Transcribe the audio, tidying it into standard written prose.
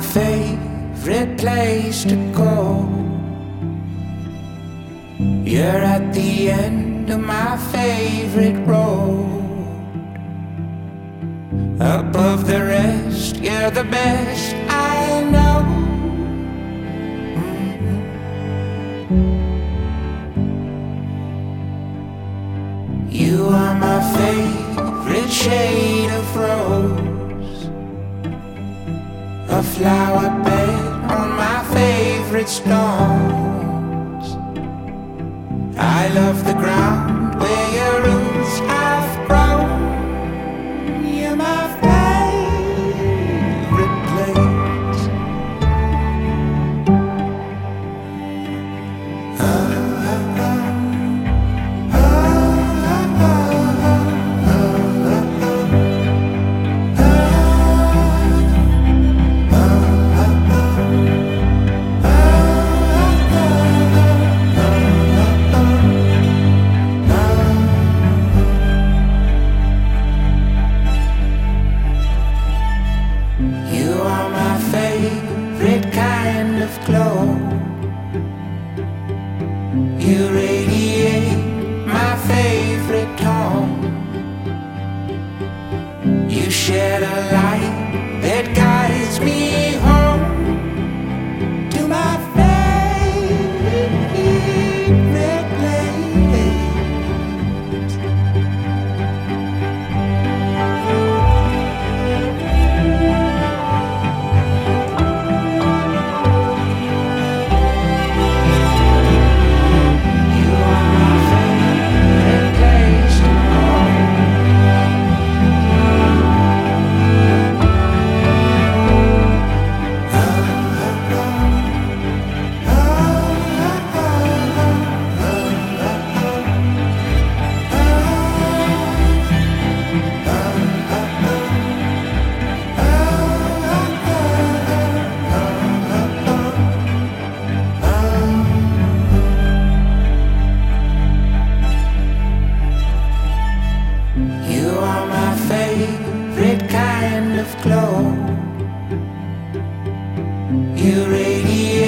favorite place to go. You're at the end of my favorite road. Above the rest, you're the best I know. You are my favorite shade of rose, a flower bed on my favorite stones. I love the ground where your roots have grown. You're my favorite place. You are my favorite kind of glow. You radiate my favorite tone. You shed a light that guides me home to my favorite place. You are my favorite kind of glow. You radiate